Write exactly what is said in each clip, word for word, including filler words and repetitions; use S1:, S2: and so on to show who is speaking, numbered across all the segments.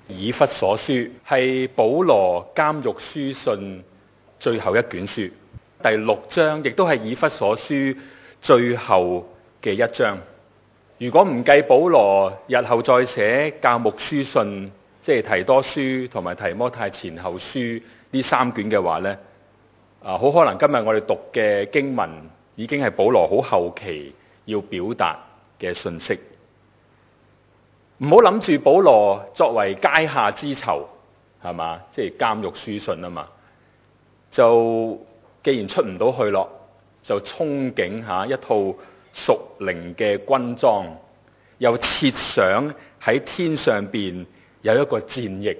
S1: 以弗所書係保羅監獄書信最後一卷書，第六章亦都係以弗所書最後嘅一章。如果唔計保羅日後再寫教牧書信，即係提多書同埋提摩太前後書呢三卷嘅話呢，啊，好可能今日我哋讀嘅經文已經係保羅好後期要表達嘅信息。唔好諗住保羅作為階下之囚，係嘛？即係監獄書信啊嘛，就既然出唔到去咯，就憧憬下一套屬靈嘅軍裝，又設想喺天上邊有一個戰役。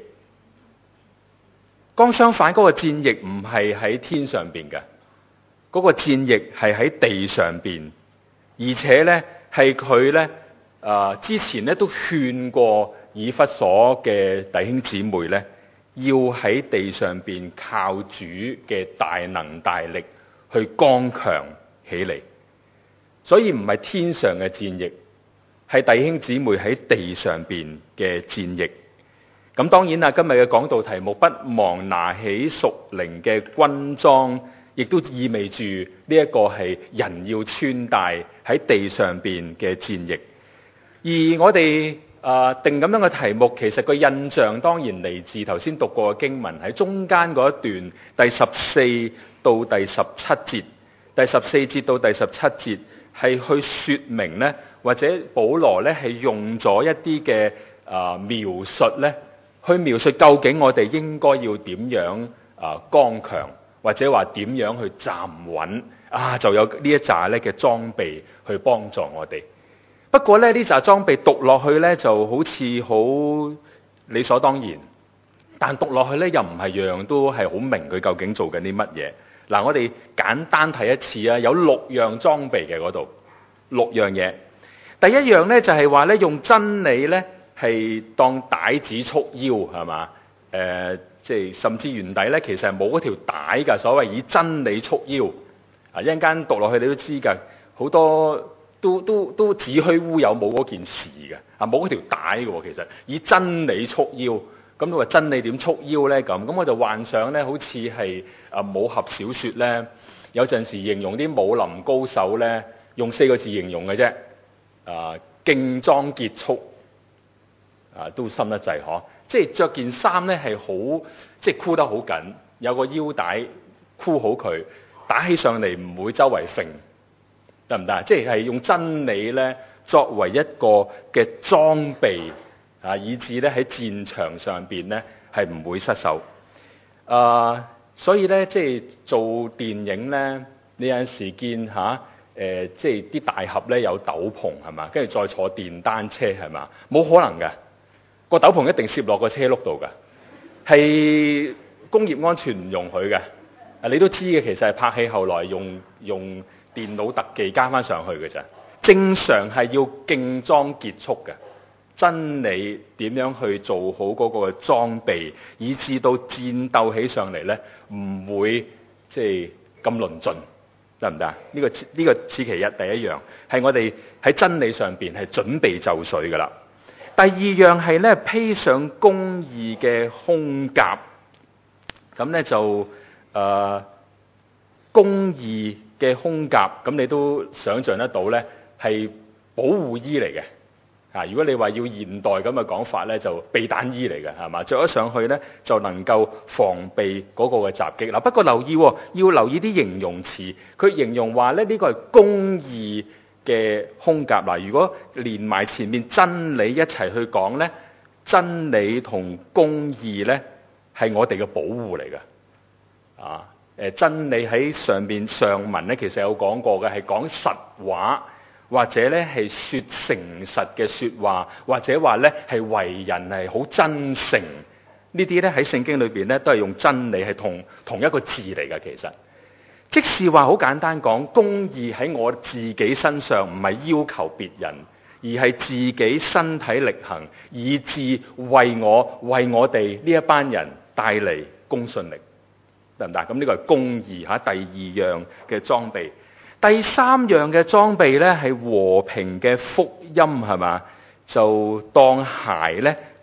S1: 剛相反，嗰個戰役唔係喺天上邊嘅，嗰個戰役係喺地上邊，而且呢係佢呢。啊！之前咧都勸過以弗所嘅弟兄姊妹咧，要喺地上邊靠主嘅大能大力去剛強起嚟。所以唔係天上嘅戰役，係弟兄姊妹喺地上邊嘅戰役。咁當然啦，今日嘅講道題目不忘拿起屬靈嘅軍裝，亦都意味住呢一個係人要穿戴喺地上邊嘅戰役。而我哋啊、呃、定咁樣嘅題目，其實個印象當然嚟自頭先讀過嘅經文，喺中間嗰一段第十四到第十七節，第十四節到第十七節係去說明呢，或者保羅呢係用咗一啲嘅啊描述呢，去描述究竟我哋應該要點樣啊、呃、剛強，或者話點樣去站穩啊，就有呢一紮咧嘅裝備去幫助我哋。不過咧，呢紮裝備讀落去咧就好似好理所當然，但讀落去咧又唔係樣樣都係好明佢究竟做緊啲乜嘢。嗱，我哋簡單睇一次啊，有六樣裝備嘅嗰度，六樣嘢。第一樣咧就係話咧用真理咧係當帶子束腰，係嘛？誒、呃，即係甚至原底咧其實係冇嗰條帶㗎，所謂以真理束腰。啊，一陣間讀落去你都知㗎，好多。都都都子虛烏有，冇嗰件事嘅，啊冇嗰條帶嘅，其實以真理束腰。咁你話真理點束腰咧？咁咁我就幻想咧，好似係啊武俠小說咧，有陣時形容啲武林高手咧，用四個字形容嘅啫，啊勁裝結束，啊都深得滯嗬。即係着件衫咧係好，即係箍得好緊，有個腰帶箍好佢，打起上嚟唔會周圍揈。得唔得？即係用真理咧作為一個嘅裝備啊，以致咧喺戰場上邊咧係唔會失手。啊，所以咧即係做電影咧，你有陣時見下，誒、啊呃，即係啲大俠咧有斗篷係嘛，跟住再坐電單車係嘛，冇可能嘅，個斗篷一定攝落個車轆度㗎，係工業安全唔容許嘅。啊，你都知嘅，其實係拍戲後來用用。電腦特技加翻上去嘅咋，正常係要勁裝結束嘅。真理點樣去做好嗰個裝備，以至到戰鬥起上嚟咧，唔會即係咁論盡，得唔得啊？呢個呢個此其一，第一樣係我哋喺真理上邊係準備就緒噶啦。第二樣係咧披上公義嘅胸甲，咁咧就誒、呃、公義嘅胸甲，咁你都想象得到咧，係保護衣嚟嘅。啊，如果你話要現代咁嘅講法咧，就避彈衣嚟嘅，係嘛？着咗上去咧，就能夠防備嗰個嘅襲擊。嗱，不過留意、哦，要留意啲形容詞，佢形容話咧呢、呢個係公義嘅胸甲。嗱，如果連埋前面真理一齊去講咧，真理同公義咧係我哋嘅保護嚟嘅，啊。誒真理喺上邊上文咧，其實有講過嘅，係講實話，或者咧係説誠實嘅説話，或者話咧係為人係好真誠。呢啲咧喺聖經裏邊咧都係用真理係同同一個字嚟嘅。其實即是話好簡單講，公義喺我自己身上唔係要求別人，而係自己身體力行，以致為我為我哋呢一班人帶嚟公信力。得唔得？咁呢個係公義嚇，第二樣嘅裝備。第三樣嘅裝備咧係和平嘅福音，係嘛？就當鞋咧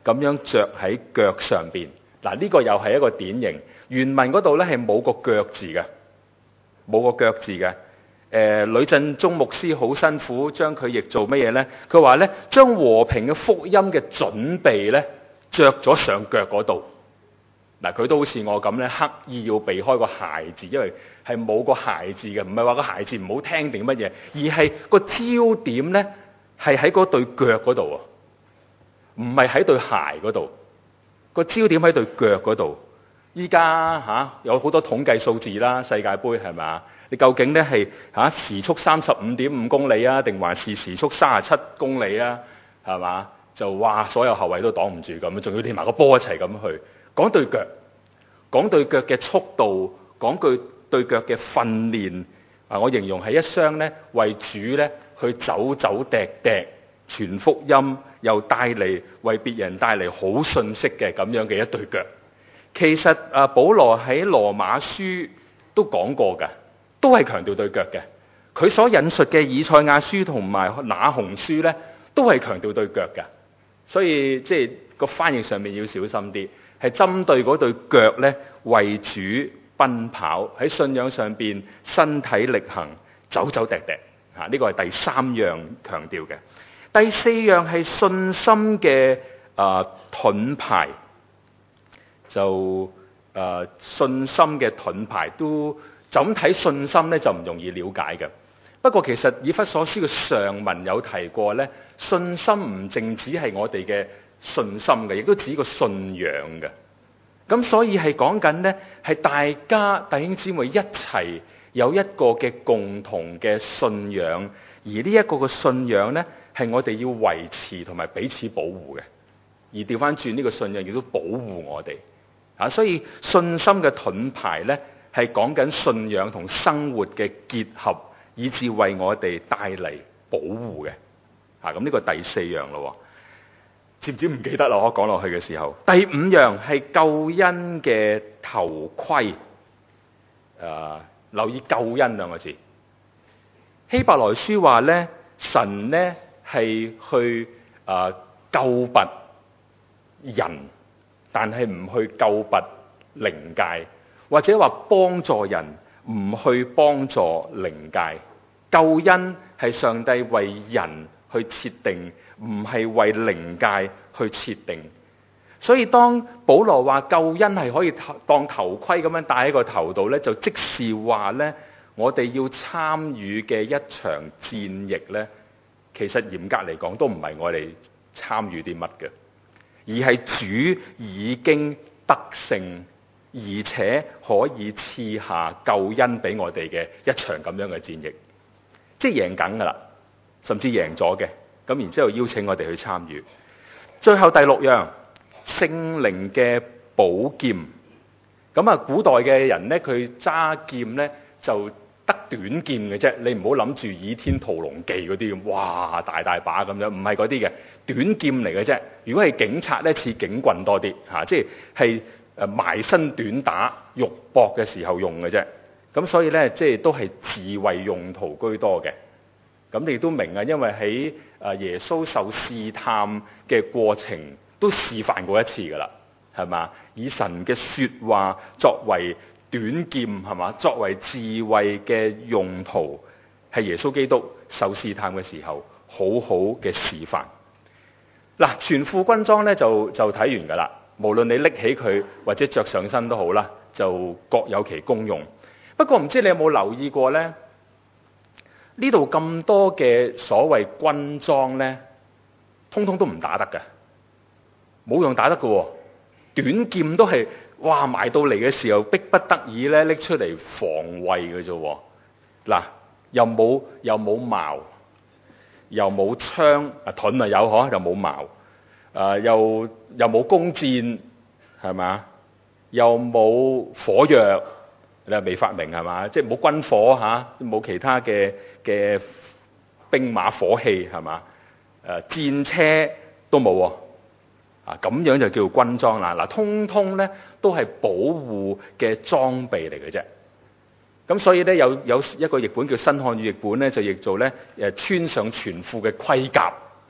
S1: 咁樣着喺腳上邊。嗱，呢個又係一個典型。原文嗰度咧係冇個腳字嘅，冇個腳字嘅。誒、呃，呂振中牧師好辛苦將佢譯做乜嘢咧？佢話咧，將和平嘅福音嘅準備咧着咗上腳嗰度。嗱，佢都好似我咁咧，刻意要避開個鞋字，因為係冇個鞋字嘅，唔係話個鞋字唔好聽定乜嘢，而係個焦點咧係喺嗰對腳嗰度啊，唔係喺對鞋嗰度，個焦點喺對腳嗰度。依家嚇有好多統計數字啦，世界盃係咪？你究竟咧係嚇時速三十五點五公里啊，定還是時速三十七公里啊？係嘛？就哇，所有後衞都擋唔住咁，仲要連埋個波一齊咁去講對腳，講對腳嘅速度，講句對腳嘅訓練啊！我形容係一雙咧為主咧去走走趯趯傳福音，又帶嚟為別人帶嚟好信息嘅咁樣嘅一對腳。其實啊，保羅喺羅馬書都講過㗎，都係強調對腳嘅。佢所引述嘅以賽亞書同埋那鴻書咧，都係強調對腳嘅。所以即係個翻譯上面要小心啲，係針對嗰對腳咧為主奔跑，喺信仰上邊身體力行，走走趯趯嚇。呢個係第三樣強調嘅。第四樣係信心嘅啊盾牌。就誒、呃、信心嘅盾牌都就咁睇信心咧就唔容易了解嘅。不過其實以弗所書嘅上文有提過咧，信心唔淨止係我哋嘅信心嘅，亦都指個信仰嘅。咁所以係講緊咧係大家弟兄姊妹一齊有一個嘅共同嘅信仰，而呢一個嘅信仰咧係我哋要維持同埋彼此保護嘅。而調翻轉呢個信仰亦都保護我哋。啊，所以信心嘅盾牌咧，係講緊信仰同生活嘅結合，以至為我哋帶嚟保護嘅。啊，咁呢個第四樣咯，知唔知唔記得啦？我講落去嘅時候，第五樣係救恩嘅頭盔。誒、呃，留意救恩兩個字。希伯來書話咧，神咧係去誒、呃、救拔人。但係唔去救拔靈界，或者話幫助人，唔去幫助靈界。救恩係上帝為人去設定，唔係為靈界去設定。所以當保羅話救恩係可以當頭盔咁樣戴喺個頭度咧，就即是話咧，我哋要參與嘅一場戰役咧，其實嚴格嚟講都唔係我哋參與啲乜嘅。而係主已經得勝，而且可以賜下救恩俾我哋嘅一場咁樣嘅戰役，即係贏緊噶啦，甚至贏咗嘅。咁然之後邀請我哋去參與。最後第六樣，聖靈嘅寶劍。咁啊，古代嘅人咧，佢揸劍咧就得短劍嘅啫。你唔好諗住倚天屠龍記嗰啲咁，哇大大把咁樣，唔係嗰啲嘅。短劍嚟嘅啫，如果係警察咧，似警棍多啲嚇、啊，即係係誒埋身短打肉搏嘅時候用嘅啫。咁所以咧，即係都係自衛用途居多嘅。咁你都明啊，因為喺誒耶穌受試探嘅過程都示範過一次噶啦，係嘛？以神嘅説話作為短劍係嘛？作為自衛嘅用途，係耶穌基督受試探嘅時候好好嘅示範。嗱，全副軍裝咧就就睇完㗎啦。無論你拎起佢或者着上身都好啦，就各有其功用。不過唔知你有冇留意過咧？呢度咁多嘅所謂軍裝咧，通通都唔打得㗎，冇用打得㗎喎。短劍都係哇埋到嚟嘅時候，逼不得已咧拎出嚟防衛嘅啫喎。嗱，又冇又冇矛。又冇槍，啊盾啊有嗬，又冇矛，啊又又冇弓箭，係嘛？又冇火藥，你係未發明係嘛？即係冇軍火嚇，冇、啊、其他嘅嘅兵馬火器係嘛？誒、啊、戰車都冇喎，啊咁樣就叫軍裝啦。嗱、啊，通通咧都係保護嘅裝備嚟嘅啫。咁所以咧有有一個譯本叫新漢語譯本咧，就譯做咧誒穿上全副嘅盔甲。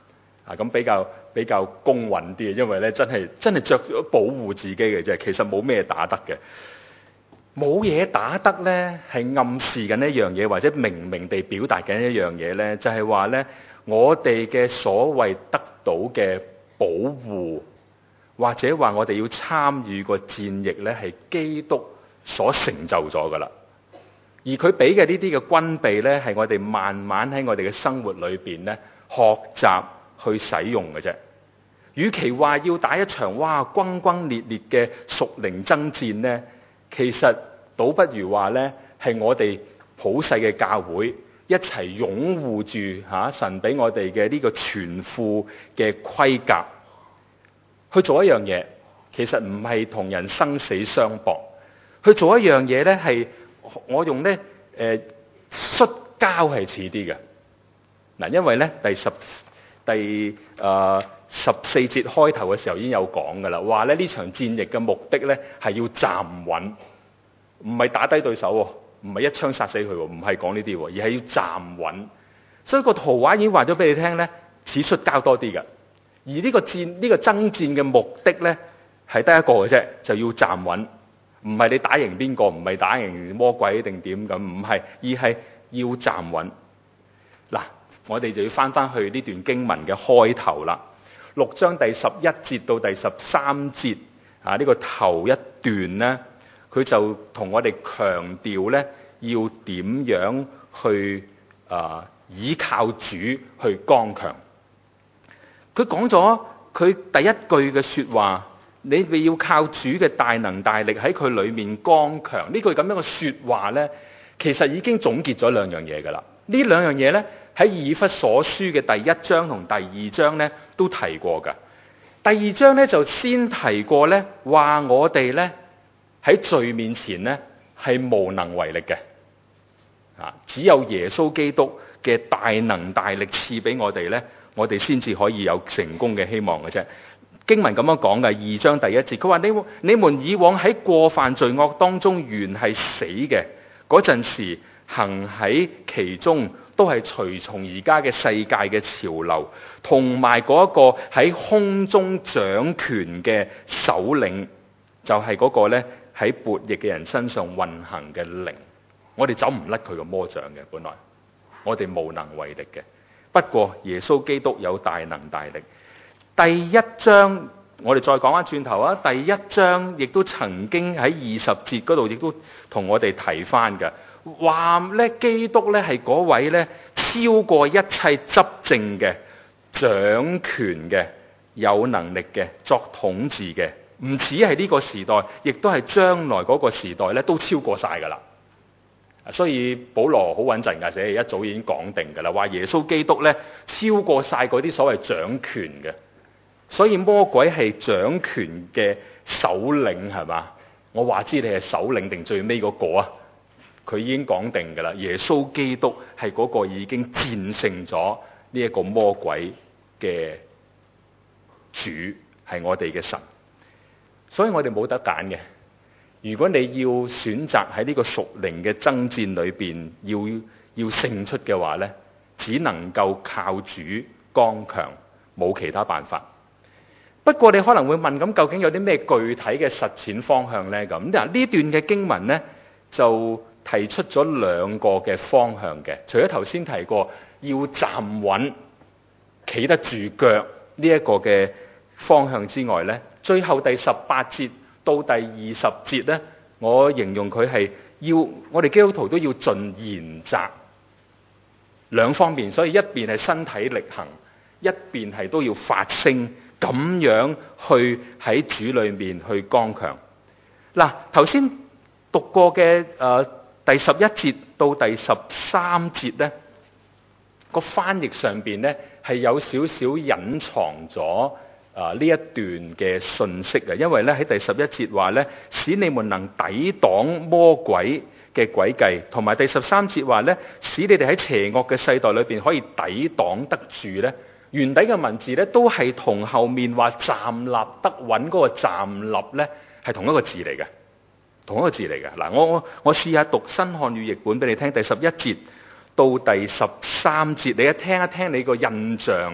S1: 啊，咁比較比較公允啲，因為咧真係真係着咗保護自己嘅啫，其實冇咩打得嘅。冇嘢打得咧，係暗示緊一樣嘢，或者明明地表達緊一樣嘢咧，就係話咧，我哋嘅所謂得到嘅保護，或者話我哋要參與個戰役咧，係基督所成就咗噶啦。而佢俾嘅呢啲嘅軍備咧，係我哋慢慢喺我哋嘅生活裏邊咧學習去使用嘅啫。與其話要打一場哇轟轟烈烈嘅屬靈爭戰咧，其實倒不如話咧，係我哋普世嘅教會一齊擁護住嚇神俾我哋嘅呢個全副嘅盔甲去做一樣嘢。其實唔係同人生死相搏，去做一樣嘢咧係我用咧誒摔跤係似啲嘅嗱，因為咧第十第誒、呃、十四節開頭嘅時候已經有講㗎啦，話咧呢場戰役嘅目的咧係要站穩。唔係打低對手喎，唔係一槍殺死佢喎，唔係講呢啲喎，而係要站穩。所以個圖畫已經話咗俾你聽咧，似摔跤多啲嘅。而呢個戰呢、呢個爭戰嘅目的咧，係得一個嘅啫，就要站穩。唔係你打贏邊個，唔係打贏魔鬼定點咁，唔係，而係要站穩。嗱，我哋就要翻翻去呢段經文嘅開頭啦，六章第十一節到第十三節啊，呢、呢個頭一段咧。佢就同我哋強調咧，要點樣去啊、呃、倚靠主去剛強。佢講咗佢第一句嘅説話，你哋要靠主嘅大能大力喺佢裏面剛強。呢句咁樣嘅説話咧，其實已經總結咗兩樣嘢㗎啦。呢兩樣嘢咧喺以弗所書嘅第一章同第二章咧都提過㗎。第二章咧就先提過咧，話我哋咧。喺罪面前咧，係無能為力嘅，啊！只有耶穌基督嘅大能大力賜俾我哋咧，我哋先至可以有成功嘅希望嘅啫。經文咁樣講嘅，二章第一節，佢話你你們以往喺過犯罪惡當中原係死嘅，嗰陣時行喺其中，都係隨從而家嘅世界嘅潮流，同埋嗰一個喺空中掌權嘅首領，就係嗰個咧。喺悖逆嘅人身上運行嘅靈，我哋走唔甩佢個魔掌嘅，本來我哋無能為力嘅。不過耶穌基督有大能大力。第一章我哋再講翻轉頭啊，第一章亦都曾經喺二十節嗰度亦都同我哋提翻嘅，話咧基督咧係嗰位咧超過一切執政嘅、掌權嘅、有能力嘅、作統治嘅。唔止係呢個時代，亦都係將來嗰個時代咧，都超過晒噶啦。所以保羅好穩陣㗎，寫一早已經講定㗎啦，話耶穌基督咧超過晒嗰啲所謂掌權嘅。所以魔鬼係掌權嘅首領係嘛？我話知你係首領定最尾嗰個啊？佢已經講定㗎啦，耶穌基督係嗰個已經戰勝咗呢一個魔鬼嘅主，係我哋嘅神。所以我哋冇得揀嘅。如果你要選擇喺呢個屬靈嘅爭戰裏邊要要勝出嘅話呢，只能夠靠主剛強，冇其他辦法。不過你可能會問，咁究竟有啲咩具體嘅實踐方向呢？咁嗱，呢段嘅經文呢，就提出咗兩個嘅方向嘅。除咗頭先提過要站穩、企得住腳呢一個嘅方向之外呢，最後第十八節到第二十節呢，我形容佢係要我哋基督徒都要盡賢責兩方面，所以一邊係身體力行，一邊係都要發聲，咁樣去喺主裏面去剛強。嗱，頭先讀過嘅誒、呃、第十一節到第十三節呢，個翻譯上邊呢係有少少隱藏咗。啊！呢一段嘅信息啊，因為咧喺第十一節話咧，使你們能抵擋魔鬼嘅詭計，同埋第十三節話咧，使你哋喺邪惡嘅世代裏邊可以抵擋得住咧。原底嘅文字咧都係同後面話站立得穩嗰個站立咧係同一個字嚟嘅，同一個字嚟嘅。嗱，我我我試下讀新漢語譯本俾你聽，第十一節到第十三節，你一聽一聽，你個印象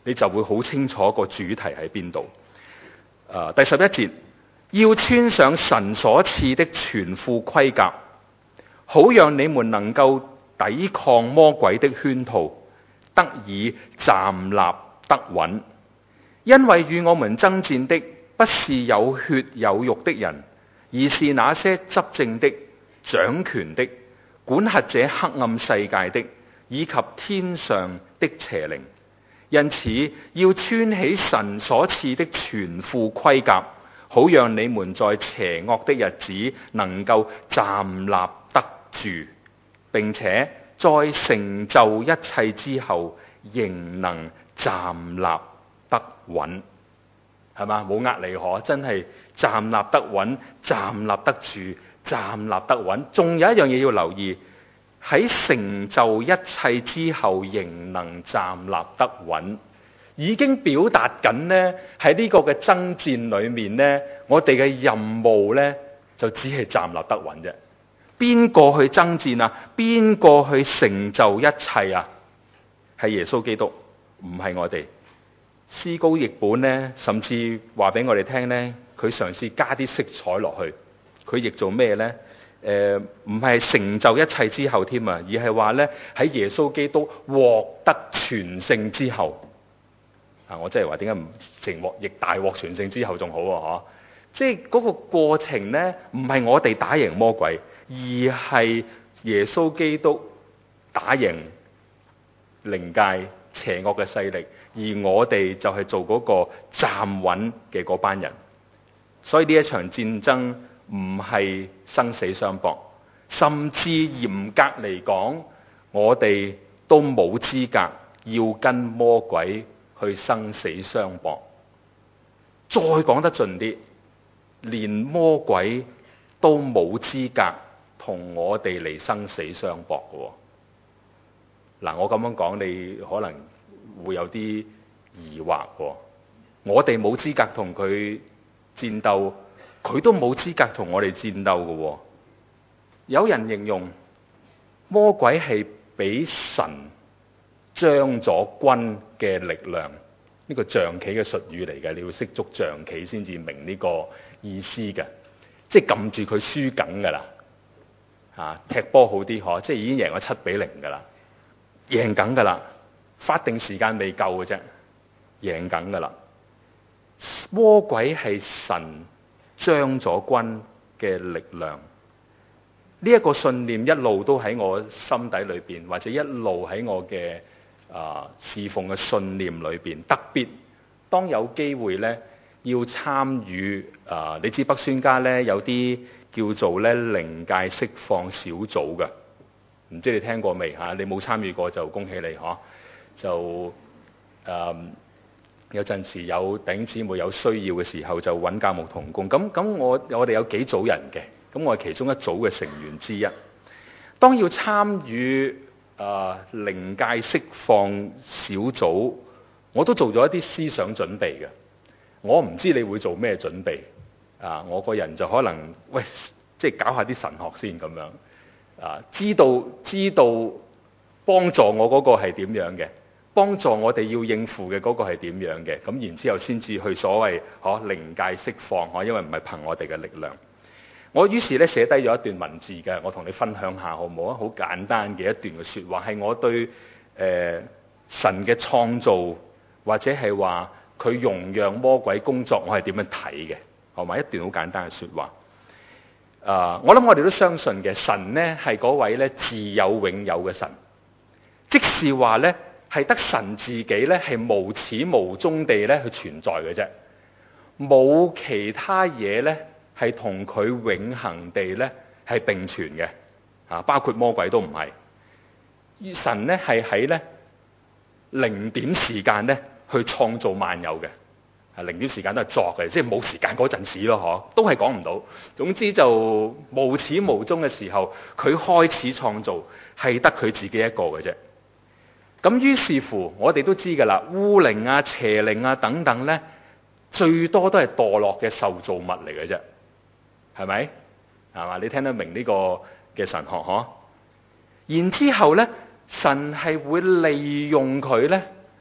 S1: 你就會好清楚個主題喺邊度。誒，第十一節，要穿上神所賜的全副盔甲，好讓你們能夠抵抗魔鬼的圈套，得以站立得穩。因為與我們爭戰的不是有血有肉的人，而是那些執政的、掌權的、管轄這黑暗世界的，以及天上的邪靈。因此要穿起神所賜的全副盔甲，好讓你們在邪惡的日子能夠站立得住，並且在成就一切之後仍能站立得穩。係嘛？冇呃你可，真係站立得穩，站立得住，站立得穩。仲有一樣嘢要留意，喺成就一切之後仍能站立得穩，已經表達緊呢，喺呢個嘅爭戰裏面呢，我哋嘅任務呢，就只係站立得穩啫。邊個去爭戰啊？邊個去成就一切啊？係耶穌基督，唔係我哋。思高譯本呢，甚至話俾我哋聽呢，佢嘗試加啲色彩落去。佢譯做咩呢？誒、呃，唔係成就一切之後添啊，而係話呢，喺耶穌基督獲得全勝之後。啊，我真係話點解唔成獲亦大獲全勝之後仲好啊？嗬，即係嗰個過程呢，唔係我哋打贏魔鬼，而係耶穌基督打贏靈界邪惡嘅勢力。而我哋就係做嗰個站穩嘅嗰班人，所以呢一場戰爭唔係生死相搏，甚至嚴格嚟講，我哋都冇資格要跟魔鬼去生死相搏。再講得盡啲，連魔鬼都冇資格同我哋嚟生死相搏嘅。嗱，我咁樣講，你可能會有啲疑惑喎，我哋冇資格同佢戰鬥，佢都冇資格同我哋戰鬥嘅喎。有人形容魔鬼係俾神將咗軍嘅力量，呢個象棋嘅術語嚟嘅，你要識捉象棋先至明呢個意思嘅，即係撳住佢輸緊㗎啦。嚇，踢波好啲嗬，即係已經贏咗七比零㗎啦，贏緊㗎啦。法定時間未夠嘅啫，贏緊噶啦！魔鬼係神將咗軍嘅力量，呢一個信念一路都喺我心底裏邊，或者一路喺我嘅啊侍奉嘅信念裏邊。特別當有機會咧，要參與啊，你知北宣家咧有啲叫做咧靈界釋放小組嘅，唔知你聽過未嚇？你冇參與過就恭喜你嗬！就誒、嗯、有陣時有弟兄姊妹有需要嘅時候就揾教牧同工，咁咁我我哋有幾組人嘅，咁我係其中一組嘅成員之一。當要參與誒靈界釋放小組，我都做咗一啲思想準備嘅。我唔知你會做咩準備啊？我個人就可能喂，即係搞下啲神學先咁樣啊，知道知道幫助我嗰個係點樣嘅。幫助我哋要應付嘅嗰個係點樣嘅？咁然之後先至去所謂可靈界釋放可，因為唔係憑我哋嘅力量。我於是咧寫低咗一段文字嘅，我同你分享下好唔好啊？好簡單嘅一段嘅説話，係我對誒、呃、神嘅創造或者係話佢容讓魔鬼工作，我係點樣睇嘅？係咪一段好簡單嘅説話？啊、呃，我諗我哋都相信嘅，神呢係嗰位咧自有永有嘅神，即是話咧。係得神自己咧，係無始無終地咧去存在嘅啫，冇其他嘢咧係同佢永恆地咧係並存嘅，啊，包括魔鬼都唔係。神咧係喺咧零點時間咧去創造萬有嘅，啊，零點時間都係作嘅，即係冇時間嗰陣時咯，嗬，都係講唔到。總之就無始無終嘅時候，佢開始創造係得佢自己一個嘅啫。咁於是乎，我哋都知㗎啦，污靈啊、邪靈啊等等咧，最多都係墮落嘅受造物嚟嘅啫，係咪？係嘛？你聽得明呢個嘅神學嗬？然之後咧，神係會利用佢咧，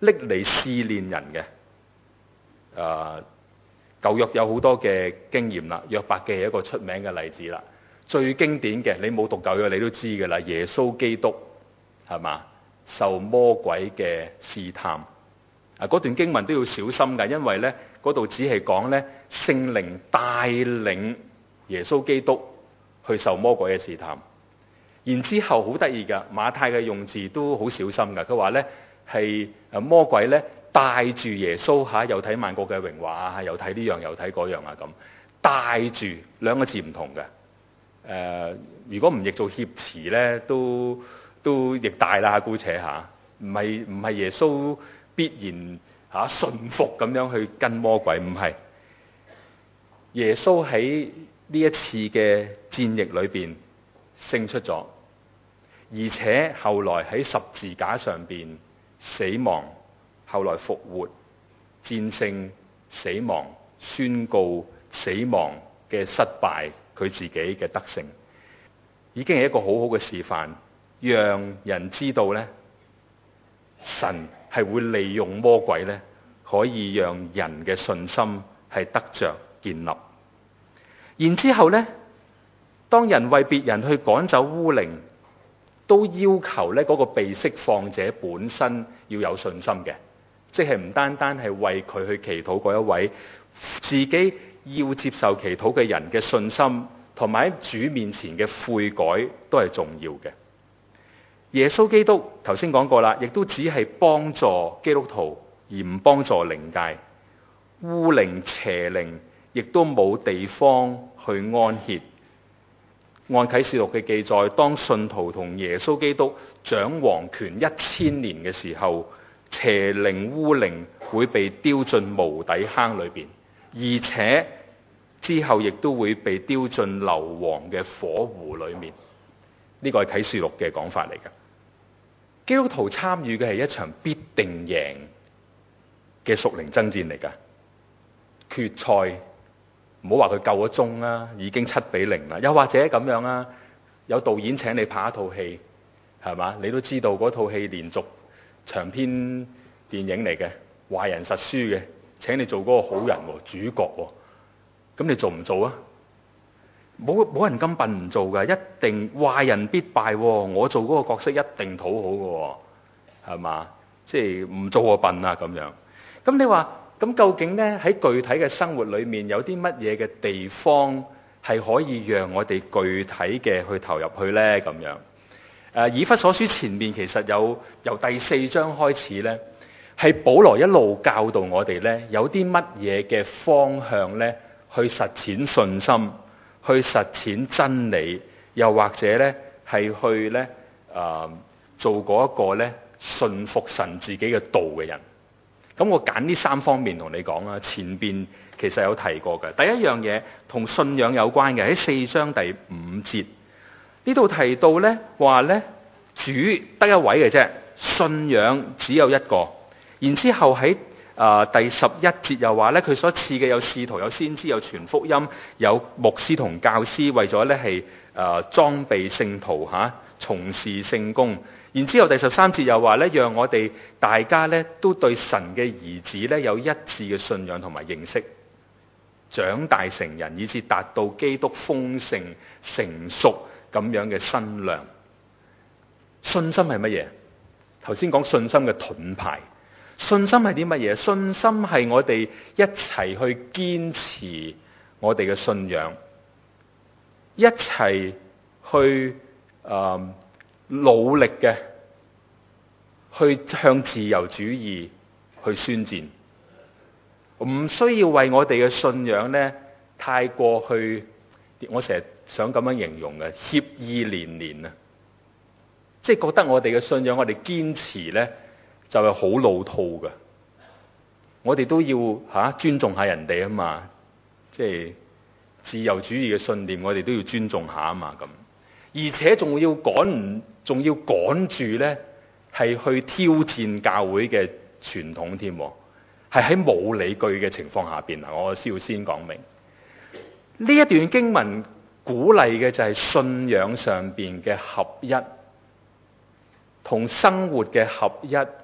S1: 拎嚟試煉人嘅。誒、呃，舊約有好多嘅經驗啦，約伯記係一個出名嘅例子啦。最經典嘅，你冇讀舊約你都知㗎啦，耶穌基督係嘛，受魔鬼嘅試探。啊，嗰段經文都要小心㗎，因為咧嗰度只係講咧聖靈帶領耶穌基督去受魔鬼嘅試探。然之後好得意㗎，馬太嘅用字都好小心㗎。佢話咧係誒魔鬼咧帶住耶穌嚇，又睇萬國嘅榮華啊，又睇呢樣又睇嗰樣啊咁。帶住兩個字唔同嘅。誒、呃，如果唔譯做挾持咧，都都譯大啦，姑且嚇，唔係唔係耶穌必然嚇順服咁樣去跟魔鬼，唔係。耶穌喺呢一次嘅戰役裏邊勝出咗，而且後來喺十字架上邊死亡，後來復活，戰勝死亡，宣告死亡嘅失敗，佢自己嘅得勝，已經係一個好好嘅示範，讓人知道咧，神係會利用魔鬼咧，可以讓人嘅信心係得着建立。然之後咧，當人為別人去趕走污靈，都要求咧嗰個被釋放者本身要有信心嘅，即係唔單單係為佢去祈禱嗰一位，自己要接受祈禱嘅人嘅信心，同埋喺主面前嘅悔改都係重要嘅。耶穌基督頭先講過啦，亦都只係幫助基督徒，而唔幫助靈界。污靈邪靈亦都冇地方去安歇。按啟示錄嘅記載，當信徒同耶穌基督掌王權一千年嘅時候，邪靈污靈會被丟進無底坑裏邊，而且之後亦都會被丟進硫磺嘅火湖裏面。呢個係啟示錄嘅講法嚟㗎。基督徒參與嘅係一場必定贏嘅屬靈爭戰嚟㗎。決賽唔好話佢夠咗鐘啦，已經七比零啦。又或者咁樣啦，有導演請你拍一套戲，係嘛？你都知道嗰套戲連續長篇電影嚟嘅，壞人實輸嘅，請你做嗰個好人主角喎，咁你做唔做啊？冇冇人咁笨唔做㗎，一定壞人必敗喎。我做嗰個角色一定討好㗎喎，係嘛？即係唔做個笨啊咁樣。咁你話咁究竟咧喺具體嘅生活裏面有啲乜嘢嘅地方係可以讓我哋具體嘅去投入去咧？咁樣誒，以弗所書前面其實有由第四章開始咧，係保羅一路教導我哋咧有啲乜嘢嘅方向咧去實踐信心，去實踐真理，又或者咧係去咧誒、呃、做嗰一個咧信服神自己嘅道嘅人。咁我揀呢三方面同你講啦。前邊其實有提過嘅，第一樣嘢同信仰有關嘅，喺四章第五節呢度提到咧話咧主得一位嘅啫，信仰只有一個。然之後喺啊、呃、第十一節又話咧佢所賜嘅有使徒、有先知、有傳福音、有牧師同教師，為咗咧係誒裝備聖徒嚇、啊，從事聖工。然之後第十三節又話咧，讓我哋大家咧都對神嘅兒子咧有一致嘅信仰同埋認識，長大成人，以致達到基督豐盛成熟咁樣嘅身量。信心係乜嘢？頭先講信心嘅盾牌。信心係啲乜嘢？信心係我哋一齊去堅持我哋嘅信仰，一齊去誒。呃努力嘅去向自由主義去宣戰，唔需要為我哋嘅信仰咧太過去，我成日想咁樣形容嘅，協議連連啊，即係覺得我哋嘅信仰，我哋堅持咧就係好老套嘅。我哋都要吓、啊、尊重下人哋啊嘛，即係自由主義嘅信念，我哋都要尊重下啊嘛咁。而且仲要趕唔，仲要趕住咧，係去挑戰教會嘅傳統添，係喺冇理據嘅情況下邊啊！我先要先講明呢一段經文鼓勵嘅就係信仰上邊嘅合一，同生活嘅合一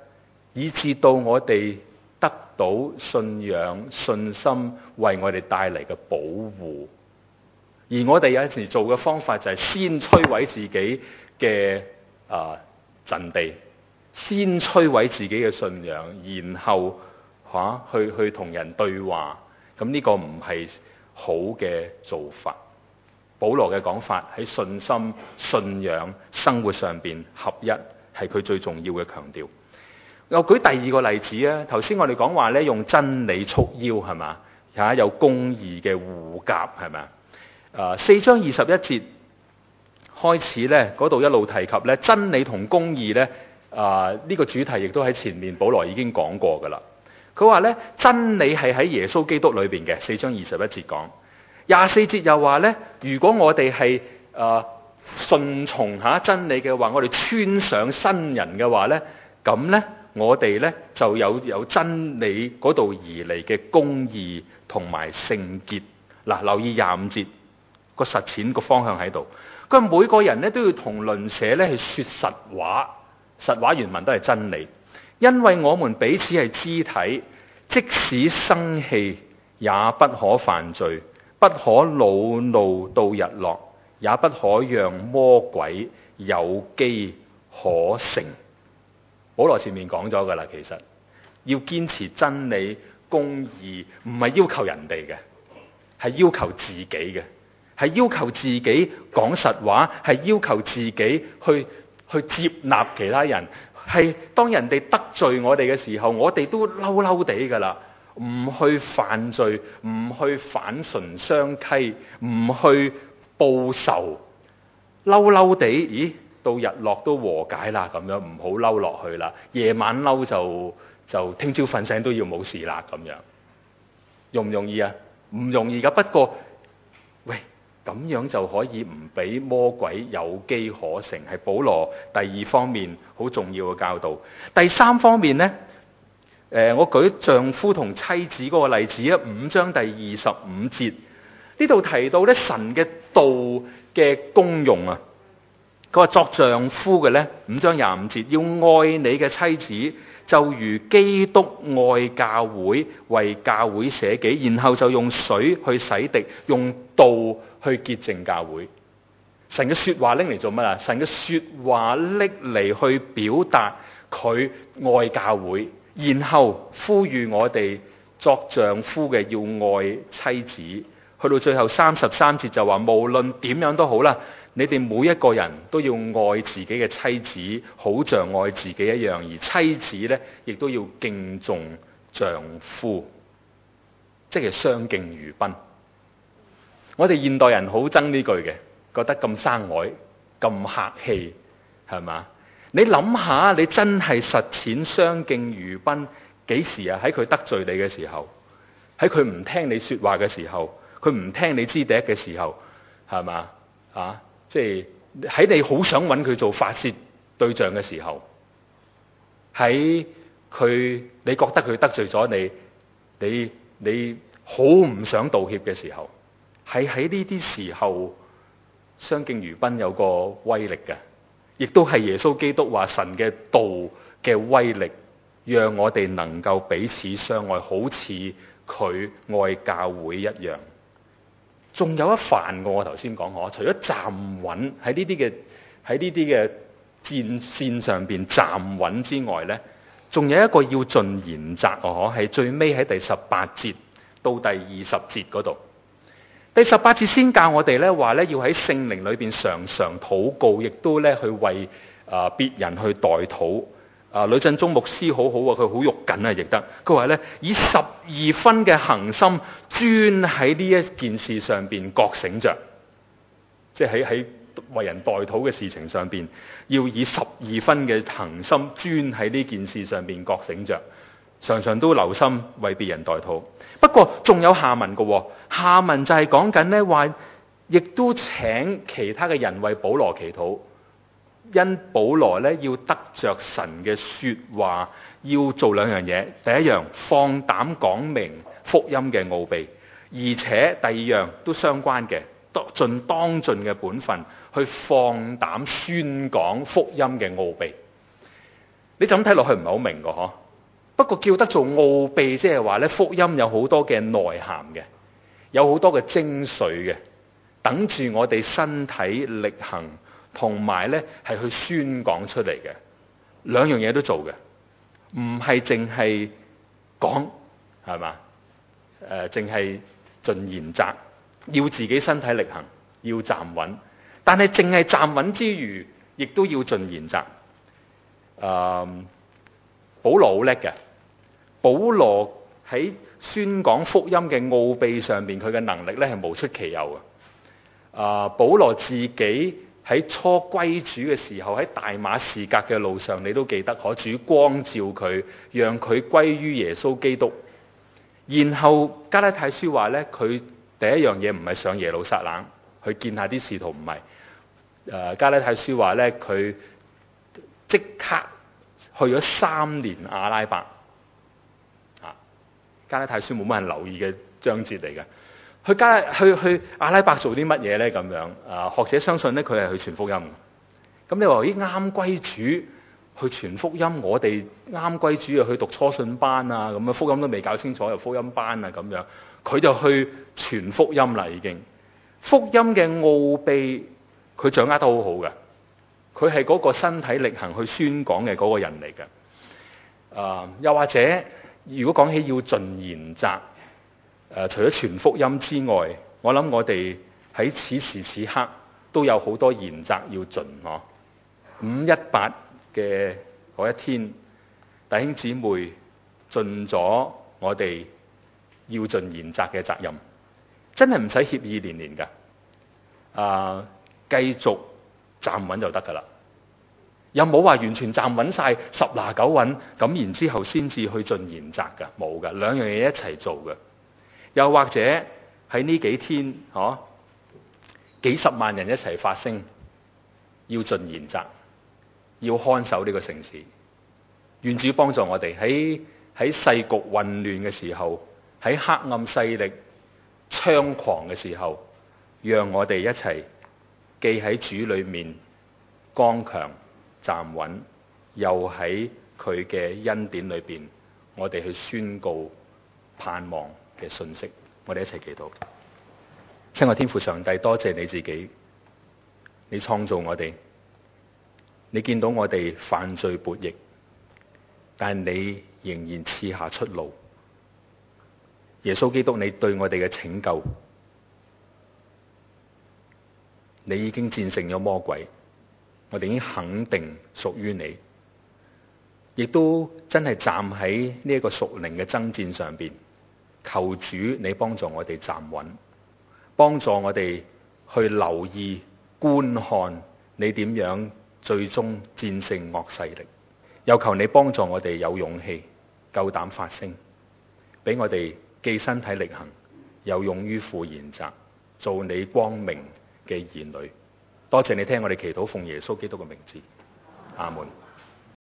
S1: 以至到我哋得到信仰、信心為我哋帶嚟嘅保護。而我哋有陣時做嘅方法就係先摧毀自己嘅啊陣地，先摧毀自己嘅信仰，然後嚇、啊、去去同人對話。咁呢個唔係好嘅做法。保羅嘅講法喺信心、信仰、生活上邊合一，係佢最重要嘅強調。又舉第二個例子啊，頭先我哋講話咧，用真理束腰係嘛，嚇有公義嘅護甲係咪啊？四章二十一節開始咧，嗰度一路提及咧真理同公義咧，啊、呢、這個主題亦都喺前面保羅已經講過噶啦。佢話咧真理係喺耶穌基督裏邊嘅，四章二十一節講。廿四節又話咧，如果我哋係誒順從下真理嘅話，我哋穿上新人嘅話咧，咁咧我哋咧就有有真理嗰度而嚟嘅公義同埋聖潔。嗱，留意廿五節個實踐個方向喺度。佢話每個人咧都要同鄰舍咧去說實話，實話原文都係真理，因為我們彼此係肢體，即使生氣也不可犯罪。不可惱怒到日落，也不可讓魔鬼有機可乘。保羅前面講咗噶啦，其實要堅持真理、公義，唔係要求人哋嘅，係要求自己嘅，係要求自己講實話，係要求自己去去接納其他人。係當人哋得罪我哋嘅時候，我哋都嬲嬲地噶啦。唔去犯罪，唔去反唇相譏，唔去報仇，嬲嬲地，咦？到日落都和解啦，咁樣唔好嬲落去啦。夜晚嬲就就聽朝瞓醒都要冇事啦，咁樣容唔容易啊？唔容易噶。不過喂，咁樣就可以唔俾魔鬼有機可乘，係保羅第二方面好重要嘅教導。第三方面呢？誒、呃，我舉丈夫同妻子嗰個例子啊，五章第二十五節呢度提到咧神嘅道嘅功用啊。佢話作丈夫嘅咧，五章廿五節要愛你嘅妻子，就如基督愛教會，為教會捨己，然後就用水去洗滌，用道去潔淨教會。神嘅說話拎嚟做乜啊？神嘅說話拎嚟去表達佢愛教會。然後呼籲我哋作丈夫嘅要愛妻子，去到最後三十三節就話無論點樣都好啦，你哋每一個人都要愛自己嘅妻子，好像愛自己一樣，而妻子呢，亦都要敬重丈夫，即係相敬如賓。我哋現代人好憎呢句嘅，覺得咁生外咁客氣，係嘛？你諗下，你真係實踐相敬如賓幾時啊？喺佢得罪你嘅時候，喺佢唔聽你說話嘅時候，佢唔聽你支笛嘅時候，係嘛？啊，即係喺你好想揾佢做發洩對象嘅時候，喺佢你覺得佢得罪咗你，你你好唔想道歉嘅時候，係喺呢啲時候，相敬如賓有個威力嘅。亦都係耶穌基督話神嘅道嘅威力，讓我哋能夠彼此相愛，好似佢愛教會一樣。仲有一範我頭先講過，除咗站穩喺呢啲嘅喺呢啲嘅戰線上邊站穩之外呢，仲有一個要盡賢責哦，係最尾喺第十八節到第二十節嗰度。第十八節先教我哋咧話咧，要喺聖靈裏邊常常禱告，亦都咧去為啊別人去代禱。啊，呂振中牧師好好啊，佢好肉緊啊，亦得。佢話咧以十二分嘅恒心，專喺呢一件事上邊覺醒着，即係喺喺為人代禱嘅事情上邊，要以十二分嘅恒心，專喺呢件事上邊覺醒着。常常都留心為別人代禱，不過仲有下文嘅，下文就係講緊呢話，亦都請其他嘅人為保羅祈禱，因保羅呢要得着神嘅說話，要做兩樣嘢。第一樣放膽講明福音嘅奧秘，而且第二樣都相關嘅，盡當盡嘅本分去放膽宣講福音嘅奧秘。你就咁睇落去唔係好明嘅嗬？ 不過叫得做奧秘，即係話咧，福音有好多嘅內涵嘅，有好多嘅精髓嘅，等住我哋身體力行，同埋咧係去宣講出嚟嘅，兩樣嘢都做嘅，唔係淨係講，係嘛？誒，淨係盡言責，要自己身體力行，要站穩。但係淨係站穩之餘，亦都要盡言責。誒、嗯，保羅好叻嘅，保羅喺宣講福音嘅奧秘上邊，佢嘅能力咧係無出其右嘅。誒、呃，保羅自己喺初歸主嘅時候，喺大馬士革嘅路上，你都記得，可主光照佢，讓佢歸於耶穌基督。然後加拉太書話咧，佢第一樣嘢唔係上耶路撒冷去見下啲使徒，唔係。誒，加拉太書話咧，佢即刻去咗三年阿拉伯。啊，加拉太書冇乜人留意嘅章節嚟嘅。去加去去阿拉伯做啲乜嘢咧？咁樣啊，學者相信咧，佢係去傳福音。咁你話咦，啱歸主去傳福音，我哋啱歸主又去讀初信班啊，咁樣福音都未搞清楚，又福音班啊咁樣，佢就去傳福音啦已經。福音嘅奧秘，佢掌握得好好嘅，佢係嗰個身體力行去宣講嘅嗰個人嚟嘅。啊、呃，又或者如果講起要盡言責，誒、呃，除咗傳福音之外，我諗我哋喺此時此刻都有好多言責要盡嗬。五一八嘅嗰一天，弟兄姊妹盡咗我哋要盡言責嘅責任，真係唔使協議連連㗎。啊，繼續站穩就得㗎啦，又冇話完全站穩晒十拿九穩，咁然之後先至去盡言責㗎，冇㗎，兩樣嘢一齊做嘅。又或者喺呢幾天，嗬、啊，幾十萬人一齊發聲，要盡言責，要看守呢個城市。願主幫助我哋喺喺世局混亂嘅時候，喺黑暗勢力猖狂嘅時候，讓我哋一齊既喺主裏面剛強站穩，又喺佢嘅恩典裏邊，我哋去宣告盼望嘅信息。我哋一齊祈禱。親愛天父上帝，多謝你自己，你創造我哋，你見到我哋犯罪悖逆，但你仍然賜下出路。耶穌基督，你對我哋嘅拯救，你已經戰勝咗魔鬼，我哋已經肯定屬於你，亦都真係站喺呢一個屬靈嘅爭戰上邊，求主你幫助我哋站穩，幫助我哋去留意觀看你點樣最終戰勝惡勢力，又求你幫助我哋有勇氣夠膽發聲，俾我哋既身體力行，又勇於負言責，做你光明嘅兒女。多謝你聽我哋祈禱，奉耶穌基督嘅名字，阿門。